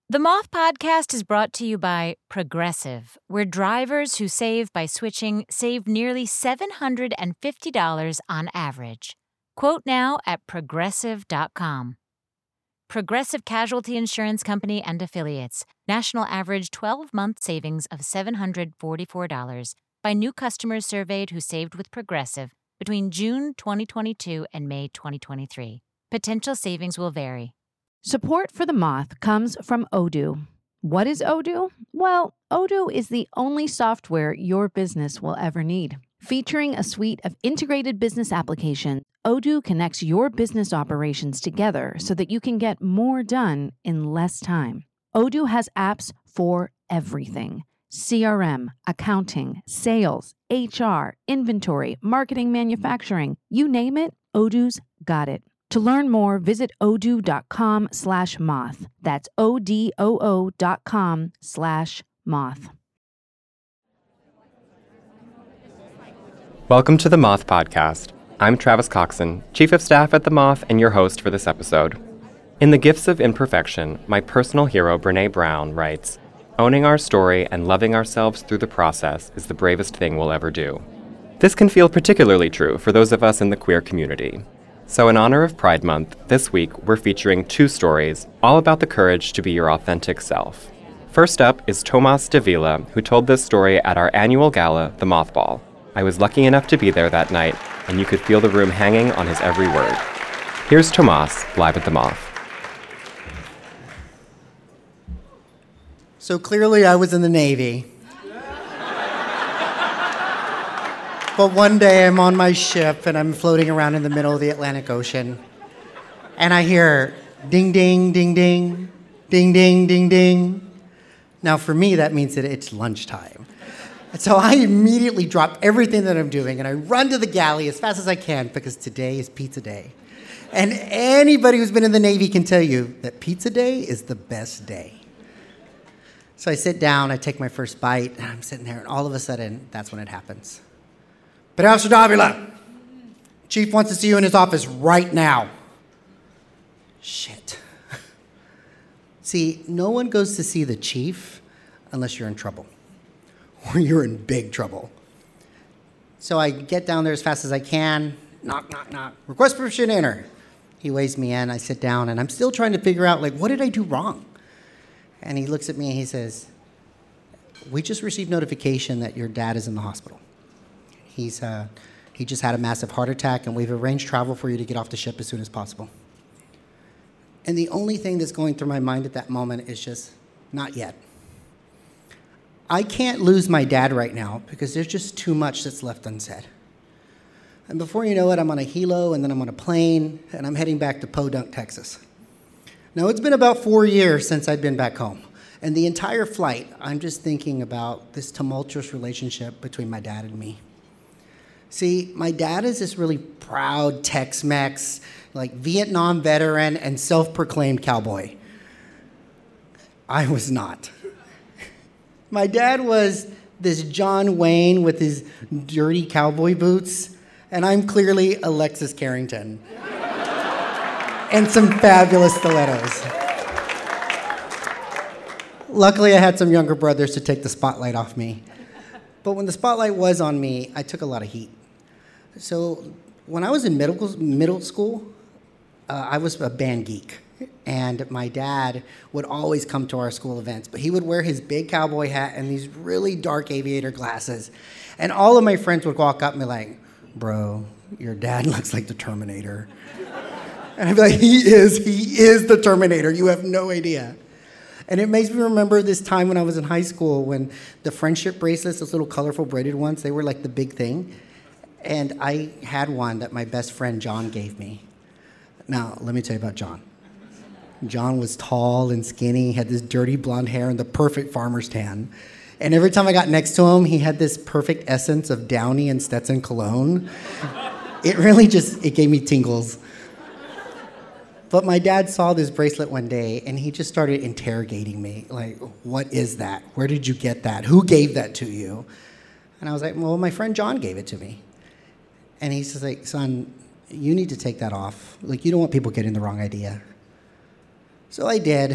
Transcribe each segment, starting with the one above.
The Moth Podcast is brought to you by Progressive, where drivers who save by switching save nearly $750 on average. Quote now at progressive.com. Progressive Casualty Insurance Company and Affiliates. National average 12-month savings of $744 by new customers surveyed who saved with Progressive between June 2022 and May 2023. Potential savings will vary. Support for The Moth comes from Odoo. What is Odoo? Well, Odoo is the only software your business will ever need. Featuring a suite of integrated business applications, Odoo connects your business operations together so that you can get more done in less time. Odoo has apps for everything: CRM, accounting, sales, HR, inventory, marketing, manufacturing. You name it, Odoo's got it. To learn more, visit odoo.com/moth. That's odoo.com/moth. Welcome to the Moth Podcast. I'm Travis Coxon, Chief of Staff at the Moth and your host for this episode. In The Gifts of Imperfection, my personal hero Brené Brown writes, "Owning our story and loving ourselves through the process is the bravest thing we'll ever do." This can feel particularly true for those of us in the queer community. So in honor of Pride Month, this week we're featuring 2 stories, all about the courage to be your authentic self. First up is Tomas Davila, who told this story at our annual gala, The Mothball. I was lucky enough to be there that night, and you could feel the room hanging on his every word. Here's Tomas, live at The Moth. So clearly I was in the Navy. But one day I'm on my ship and I'm floating around in the middle of the Atlantic Ocean. And I hear ding, ding, ding, ding, ding, ding, ding, ding. Now for me, that means that it's lunchtime. And so I immediately drop everything that I'm doing and I run to the galley as fast as I can because today is pizza day. And anybody who's been in the Navy can tell you that pizza day is the best day. So I sit down, I take my first bite, and I'm sitting there, and all of a sudden, that's when it happens. But Mr. Davila, Chief wants to see you in his office right now. Shit. See, no one goes to see the chief unless you're in trouble. Or you're in big trouble. So I get down there as fast as I can. Knock, knock, knock. Request permission to enter. He waves me in, I sit down, and I'm still trying to figure out, what did I do wrong? And he looks at me and he says, "We just received notification that your dad is in the hospital. He just had a massive heart attack, and we've arranged travel for you to get off the ship as soon as possible." And the only thing that's going through my mind at that moment is just, not yet. I can't lose my dad right now because there's just too much that's left unsaid. And before you know it, I'm on a helo, and then I'm on a plane, and I'm heading back to Podunk, Texas. Now, it's been about 4 years since I've been back home. And the entire flight, I'm just thinking about this tumultuous relationship between my dad and me. See, my dad is this really proud Tex-Mex, Vietnam veteran and self-proclaimed cowboy. I was not. My dad was this John Wayne with his dirty cowboy boots, and I'm clearly Alexis Carrington. And some fabulous stilettos. Luckily, I had some younger brothers to take the spotlight off me. But when the spotlight was on me, I took a lot of heat. So when I was in middle school, I was a band geek. And my dad would always come to our school events. But he would wear his big cowboy hat and these really dark aviator glasses. And all of my friends would walk up and be like, "Bro, your dad looks like the Terminator." And I'd be like, he is the Terminator. You have no idea. And it makes me remember this time when I was in high school when the friendship bracelets, those little colorful braided ones, they were the big thing. And I had one that my best friend John gave me. Now, let me tell you about John. John was tall and skinny, had this dirty blonde hair and the perfect farmer's tan. And every time I got next to him, he had this perfect essence of Downy and Stetson cologne. It really it gave me tingles. But my dad saw this bracelet one day, and he just started interrogating me. What is that? Where did you get that? Who gave that to you? And I was like, well, my friend John gave it to me. And he's just like, "Son, you need to take that off. You don't want people getting the wrong idea." So I did,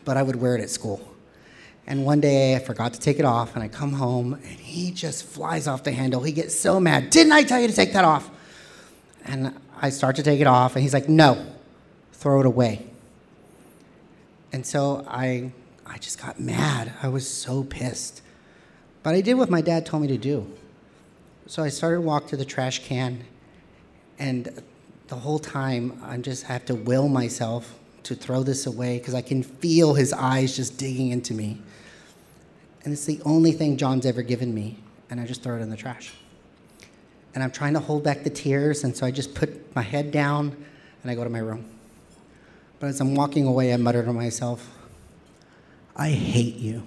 but I would wear it at school. And one day I forgot to take it off, and I come home, and he just flies off the handle. He gets so mad. Didn't I tell you to take that off? And I start to take it off, and he's like, no, throw it away. And so I just got mad. I was so pissed. But I did what my dad told me to do. So I started to walk to the trash can, and the whole time I have to will myself to throw this away because I can feel his eyes just digging into me. And it's the only thing John's ever given me, and I just throw it in the trash. And I'm trying to hold back the tears, and so I just put my head down, and I go to my room. But as I'm walking away, I mutter to myself, I hate you.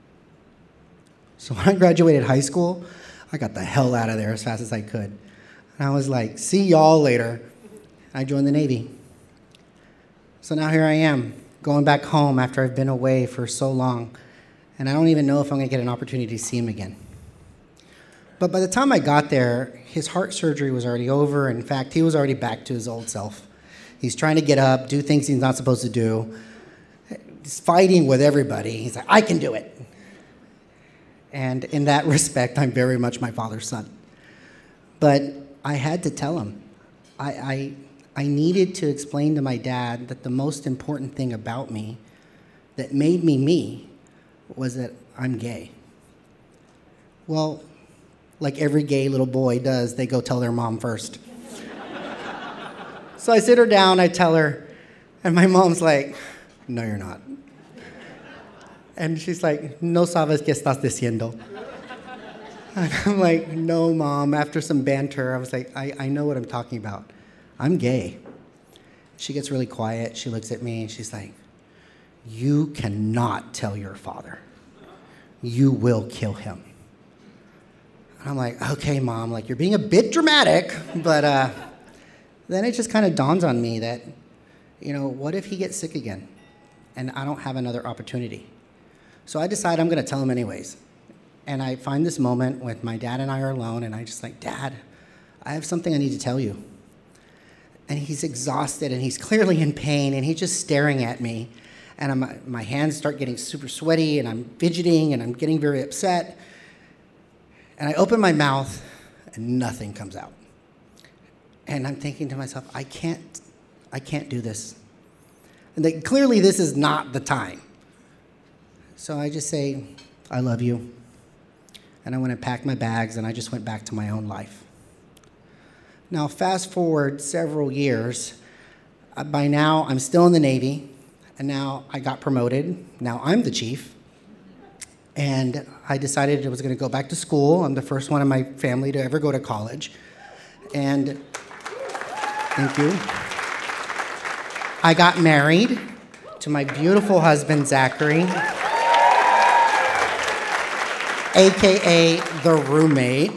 So when I graduated high school, I got the hell out of there as fast as I could. And I was like, see y'all later. I joined the Navy. So now here I am, going back home after I've been away for so long. And I don't even know if I'm going to get an opportunity to see him again. But by the time I got there, his heart surgery was already over. In fact, he was already back to his old self. He's trying to get up, do things he's not supposed to do. He's fighting with everybody. He's like, I can do it. And in that respect, I'm very much my father's son. But I had to tell him. I needed to explain to my dad that the most important thing about me that made me me was that I'm gay. Well, like every gay little boy does, they go tell their mom first. So I sit her down, I tell her, and my mom's like, no, you're not. And she's like, no sabes qué estás diciendo. And I'm like, no, Mom. After some banter, I was like, I know what I'm talking about. I'm gay. She gets really quiet. She looks at me, and she's like, you cannot tell your father. You will kill him. And I'm like, okay, Mom, like, you're being a bit dramatic, but then it just kind of dawns on me that, what if he gets sick again and I don't have another opportunity? So I decide I'm going to tell him anyways. And I find this moment when my dad and I are alone, and I just like, Dad, I have something I need to tell you. And he's exhausted, and he's clearly in pain, and he's just staring at me. And my hands start getting super sweaty, and I'm fidgeting, and I'm getting very upset. And I open my mouth, and nothing comes out. And I'm thinking to myself, I can't do this. And that clearly this is not the time. So I just say, I love you. And I went and packed my bags, and I just went back to my own life. Now, fast forward several years. By now, I'm still in the Navy, and now I got promoted. Now I'm the chief. And I decided I was going to go back to school. I'm the first one in my family to ever go to college. And thank you. I got married to my beautiful husband, Zachary, a.k.a. the roommate.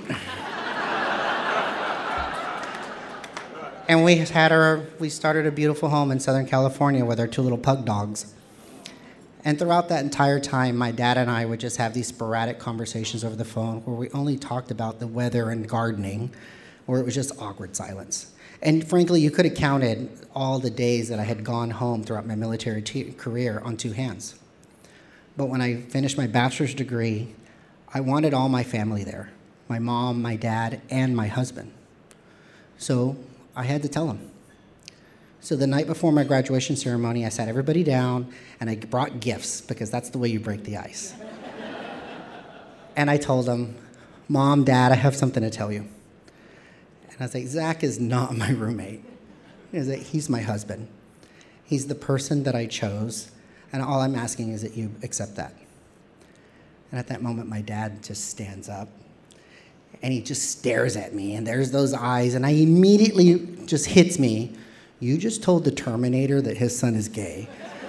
And we started a beautiful home in Southern California with our 2 little pug dogs. And throughout that entire time, my dad and I would just have these sporadic conversations over the phone where we only talked about the weather and gardening, where it was just awkward silence. And frankly, you could have counted all the days that I had gone home throughout my military career on 2 hands. But when I finished my bachelor's degree, I wanted all my family there, my mom, my dad, and my husband. So I had to tell them. So the night before my graduation ceremony, I sat everybody down, and I brought gifts, because that's the way you break the ice. And I told them, Mom, Dad, I have something to tell you. And I was like, Zach is not my roommate. He's my husband. He's the person that I chose, and all I'm asking is that you accept that. And at that moment, my dad just stands up, and he just stares at me, and there's those eyes, and I immediately just hits me. You just told the Terminator that his son is gay.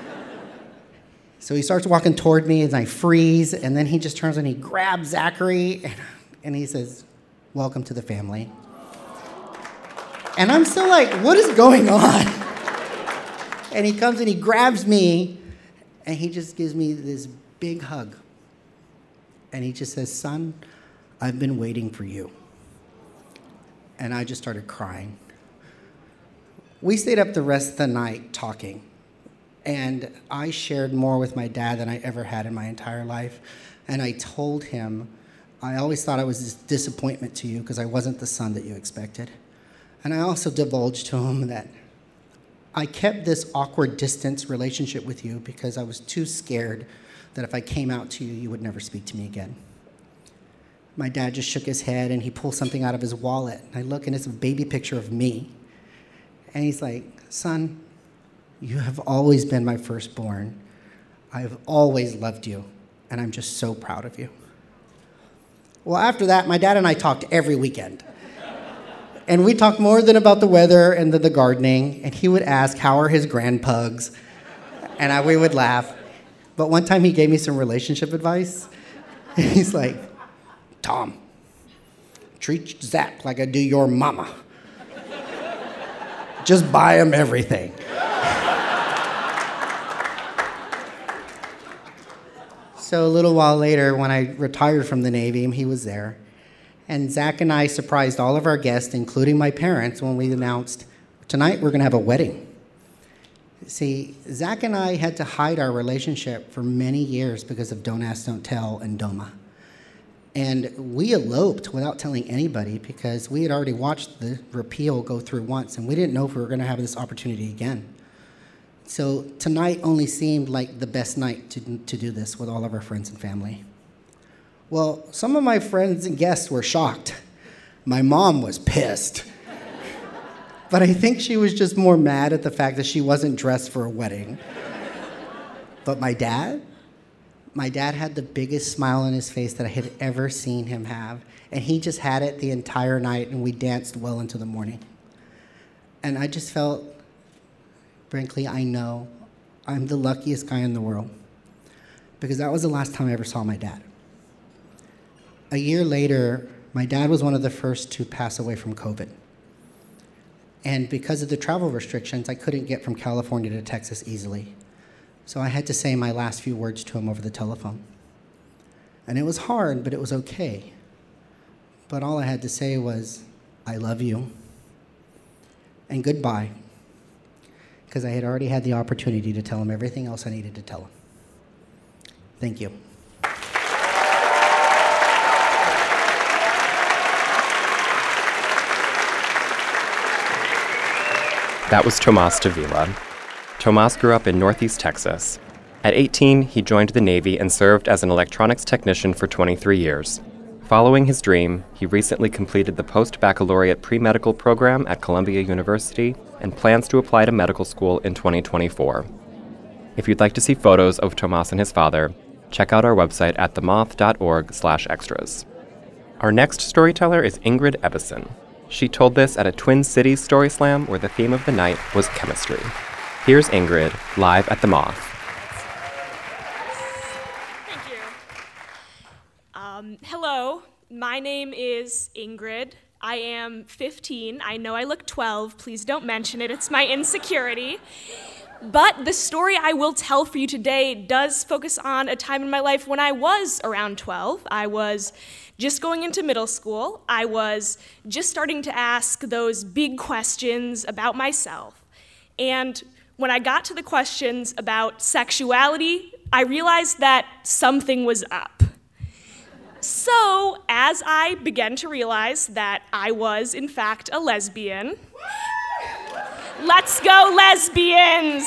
So he starts walking toward me, and I freeze, and then he just turns and he grabs Zachary, and he says, welcome to the family. And I'm still like, what is going on? And he comes and he grabs me, and he just gives me this big hug. And he just says, son, I've been waiting for you. And I just started crying. We stayed up the rest of the night talking. And I shared more with my dad than I ever had in my entire life. And I told him, I always thought I was a disappointment to you because I wasn't the son that you expected. And I also divulged to him that I kept this awkward distance relationship with you because I was too scared that if I came out to you, you would never speak to me again. My dad just shook his head and he pulled something out of his wallet. And I look and it's a baby picture of me. And he's like, son, you have always been my firstborn. I've always loved you, and I'm just so proud of you. Well, after that, my dad and I talked every weekend. And we talked more than about the weather and the gardening, and he would ask, how are his grandpugs? And we would laugh. But one time he gave me some relationship advice. He's like, Tom, treat Zach like I do your mama. Just buy him everything. So a little while later, when I retired from the Navy, he was there. And Zach and I surprised all of our guests, including my parents, when we announced, tonight we're going to have a wedding. See, Zach and I had to hide our relationship for many years because of Don't Ask, Don't Tell and DOMA. And we eloped without telling anybody because we had already watched the repeal go through once, and we didn't know if we were going to have this opportunity again. So tonight only seemed like the best night to do this with all of our friends and family. Well, some of my friends and guests were shocked. My mom was pissed. But I think she was just more mad at the fact that she wasn't dressed for a wedding. But my dad had the biggest smile on his face that I had ever seen him have. And he just had it the entire night, and we danced well into the morning. And I just felt, frankly, I know I'm the luckiest guy in the world because that was the last time I ever saw my dad. A year later, my dad was one of the first to pass away from COVID. And because of the travel restrictions, I couldn't get from California to Texas easily. So I had to say my last few words to him over the telephone. And it was hard, but it was okay. But all I had to say was, I love you, and goodbye. Because I had already had the opportunity to tell him everything else I needed to tell him. Thank you. That was Tomas Davila. Tomas grew up in Northeast Texas. At 18, he joined the Navy and served as an electronics technician for 23 years. Following his dream, he recently completed the post-baccalaureate pre-medical program at Columbia University and plans to apply to medical school in 2024. If you'd like to see photos of Tomas and his father, check out our website at themoth.org/extras. Our next storyteller is Ingrid Ebbesen. She told this at a Twin Cities Story Slam where the theme of the night was chemistry. Here's Ingrid, live at the Moth. Thank you. Hello, my name is Ingrid. I am 15. I know I look 12. Please don't mention it. It's my insecurity. But the story I will tell for you today does focus on a time in my life when I was around 12. I was just going into middle school. I was just starting to ask those big questions about myself. And when I got to the questions about sexuality, I realized that something was up. So, as I began to realize that I was, in fact, a lesbian, let's go lesbians!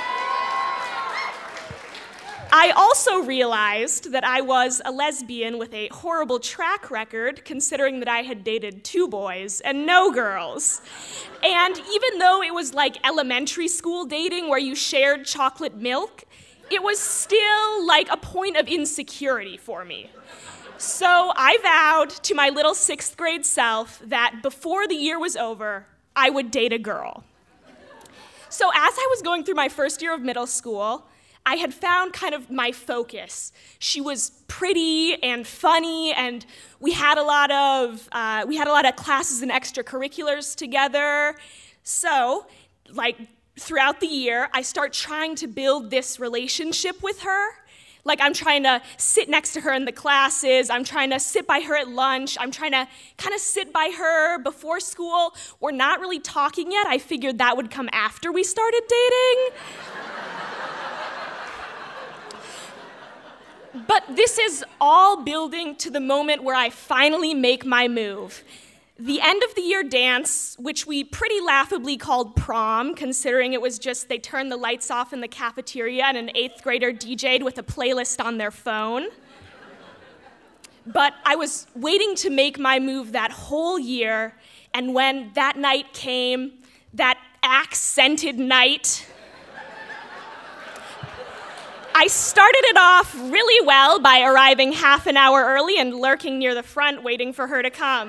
I also realized that I was a lesbian with a horrible track record, considering that I had dated 2 boys and no girls. And even though it was like elementary school dating where you shared chocolate milk, it was still like a point of insecurity for me. So I vowed to my little 6th grade self that before the year was over, I would date a girl. So as I was going through my first year of middle school, I had found kind of my focus. She was pretty and funny, and we had a lot of classes and extracurriculars together. So, like throughout the year, I start trying to build this relationship with her. Like I'm trying to sit next to her in the classes, I'm trying to sit by her at lunch, I'm trying to kind of sit by her before school. We're not really talking yet. I figured that would come after we started dating. But this is all building to the moment where I finally make my move. The end of the year dance, which we pretty laughably called prom, considering it was just they turned the lights off in the cafeteria and an 8th grader DJ'd with a playlist on their phone. But I was waiting to make my move that whole year, and when that night came, that Axe-scented night, I started it off really well by arriving half an hour early and lurking near the front waiting for her to come.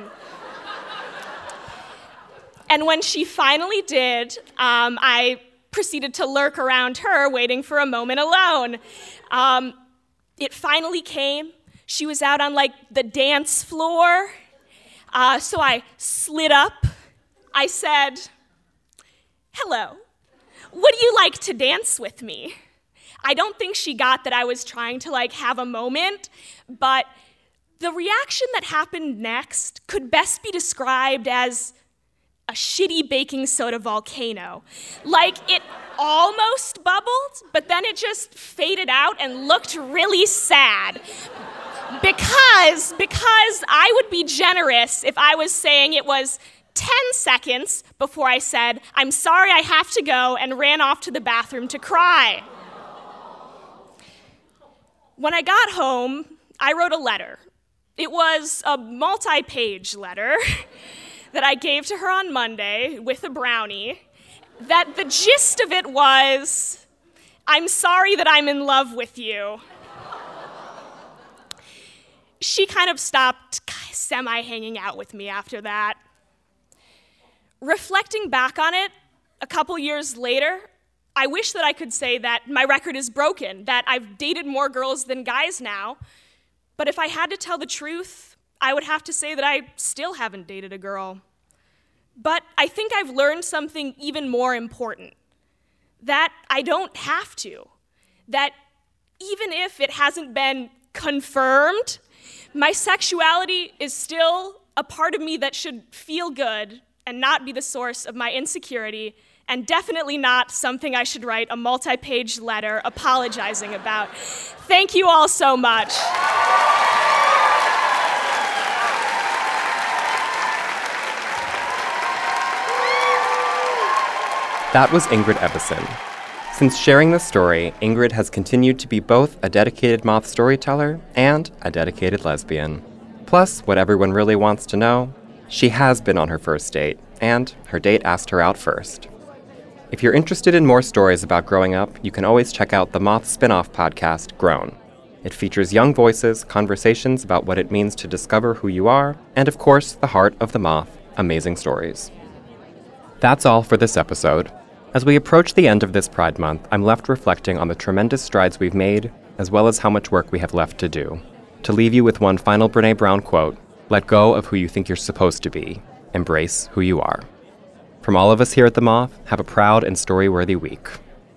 And when she finally did, I proceeded to lurk around her, waiting for a moment alone. It finally came. She was out on, the dance floor. So I slid up. I said, "Hello, would you like to dance with me?" I don't think she got that I was trying to, have a moment, but the reaction that happened next could best be described as a shitty baking soda volcano. It almost bubbled, but then it just faded out and looked really sad. Because I would be generous if I was saying it was 10 seconds before I said, "I'm sorry, I have to go," and ran off to the bathroom to cry. When I got home, I wrote a letter. It was a multi-page letter that I gave to her on Monday with a brownie, that the gist of it was, "I'm sorry that I'm in love with you." She kind of stopped semi-hanging out with me after that. Reflecting back on it, a couple years later, I wish that I could say that my record is broken, that I've dated more girls than guys now. But if I had to tell the truth, I would have to say that I still haven't dated a girl. But I think I've learned something even more important, that I don't have to. That even if it hasn't been confirmed, my sexuality is still a part of me that should feel good and not be the source of my insecurity, and definitely not something I should write a multi-page letter apologizing about. Thank you all so much. That was Ingrid Ebbesen. Since sharing this story, Ingrid has continued to be both a dedicated Moth storyteller and a dedicated lesbian. Plus, what everyone really wants to know, she has been on her first date, and her date asked her out first. If you're interested in more stories about growing up, you can always check out the Moth spin-off podcast, Grown. It features young voices, conversations about what it means to discover who you are, and of course, the heart of the Moth, amazing stories. That's all for this episode. As we approach the end of this Pride Month, I'm left reflecting on the tremendous strides we've made, as well as how much work we have left to do. To leave you with one final Brené Brown quote, "Let go of who you think you're supposed to be. Embrace who you are." From all of us here at The Moth, have a proud and story-worthy week.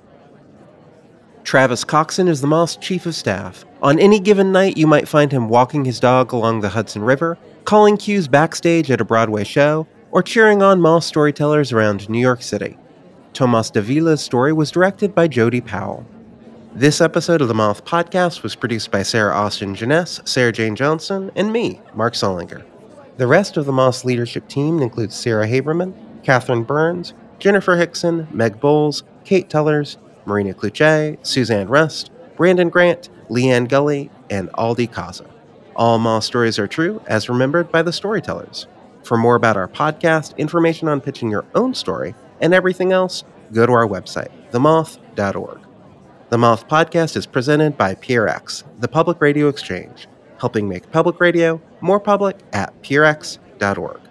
Travis Coxon is The Moth's chief of staff. On any given night, you might find him walking his dog along the Hudson River, calling cues backstage at a Broadway show, or cheering on Moth storytellers around New York City. Tomas Davila's story was directed by Jody Powell. This episode of The Moth podcast was produced by Sarah Austin Jeunesse, Sarah Jane Johnson, and me, Mark Solinger. The rest of The Moth's leadership team includes Sarah Haberman, Catherine Burns, Jennifer Hickson, Meg Bowles, Kate Tellers, Marina Cluche, Suzanne Rust, Brandon Grant, Leanne Gully, and Aldi Kaza. All Moth stories are true, as remembered by the storytellers. For more about our podcast, information on pitching your own story, and everything else, go to our website, themoth.org. The Moth podcast is presented by PRX, the Public Radio Exchange, helping make public radio more public at prx.org.